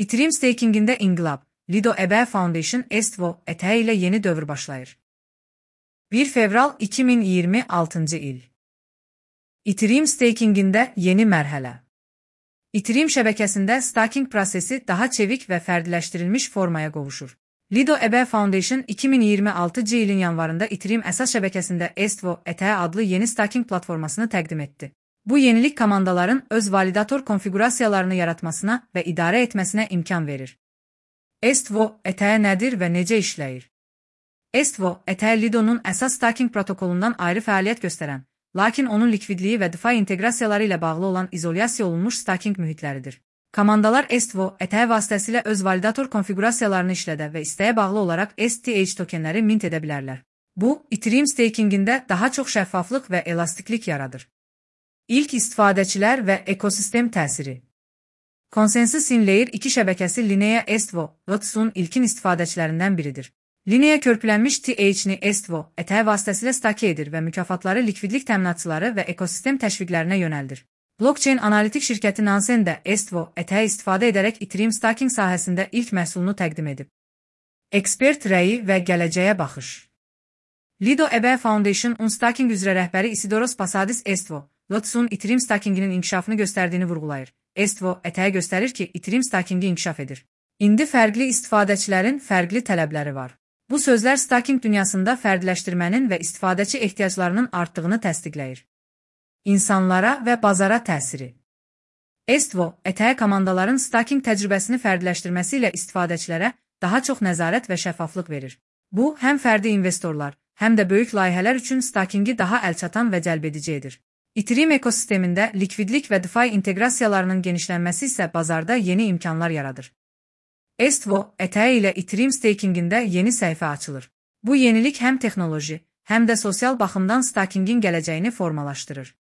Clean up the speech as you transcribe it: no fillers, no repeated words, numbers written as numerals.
Ethereum stakingində inqilab, Lido EBE Foundation ESTVO ETH ilə yeni dövr başlayır. 1 fevral 2026 il. Ethereum stakingində yeni mərhələ. Ethereum şəbəkəsində staking prosesi daha çevik və fərdiləşdirilmiş formaya qovuşur. Lido EBE Foundation 2026 ilin yanvarında Ethereum əsas şəbəkəsində ESTVO ETH adlı yeni staking platformasını təqdim etdi. Bu yenilik komandaların öz validator konfigurasiyalarını yaratmasına və idarə etməsinə imkan verir. ESTVO ETH nədir və necə işləyir? ESTVO ETH Lido'nun əsas staking protokolundan ayrı fəaliyyət göstərən, lakin onun likvidliyi və DeFi inteqrasiyaları ilə bağlı olan izolyasiya olunmuş staking mühitləridir. Komandalar ESTVO ETH vasitəsilə öz validator konfigurasiyalarını işlədə və isteğe bağlı olaraq ETH tokenləri mint edə bilərlər. Bu, Ethereum stakingində daha çox şəffaflıq və elastiklik yaradır. İlk istifadəçilər və ekosistem təsiri. Consensus in Layer 2 şəbəkəsi Linea ESTVO LOTS'un ilkin istifadəçilərindən biridir. Linea körpülənmiş TH-ni ESTVO ETH vasitəsilə stake edir və mükafatları likvidlik təminatçıları və ekosistem təşviqlərinə yönəldir. Blockchain analitik şirkəti Nansen də ESTVO ETH istifadə edərək Ethereum staking sahəsində ilk məhsulunu təqdim edib. Ekspert rəyi və gələcəyə baxış. Lido EBE Foundation staking üzrə rəhbəri Isidoros Pasadis ESTVO LOTS'un Ethereum stakinginin inkişafını göstərdiyini vurğulayır. ESTVO ETH göstərir ki, Ethereum stakingi inkişaf edir. İndi fərqli istifadəçilərin fərqli tələbləri var. Bu sözlər staking dünyasında fərdiləşdirmənin və istifadəçi ehtiyaclarının artdığını təsdiqləyir. İnsanlara və bazara təsiri. ESTVO ETH komandaların staking təcrübəsini fərdiləşdirməsi ilə istifadəçilərə daha çox nəzarət və şəffaflıq verir. Bu, həm fərdi investorlar, həm də böyük layihələr üçün stakingi daha əlçatan və cəlbedici edir. Ethereum ekosistemində likvidlik və DeFi inteqrasiyalarının genişlənməsi isə bazarda yeni imkanlar yaradır. ESTVO ETH ilə Ethereum stakingində yeni səhifə açılır. Bu yenilik həm texnoloji, həm də sosial baxımdan stakingin gələcəyini formalaşdırır.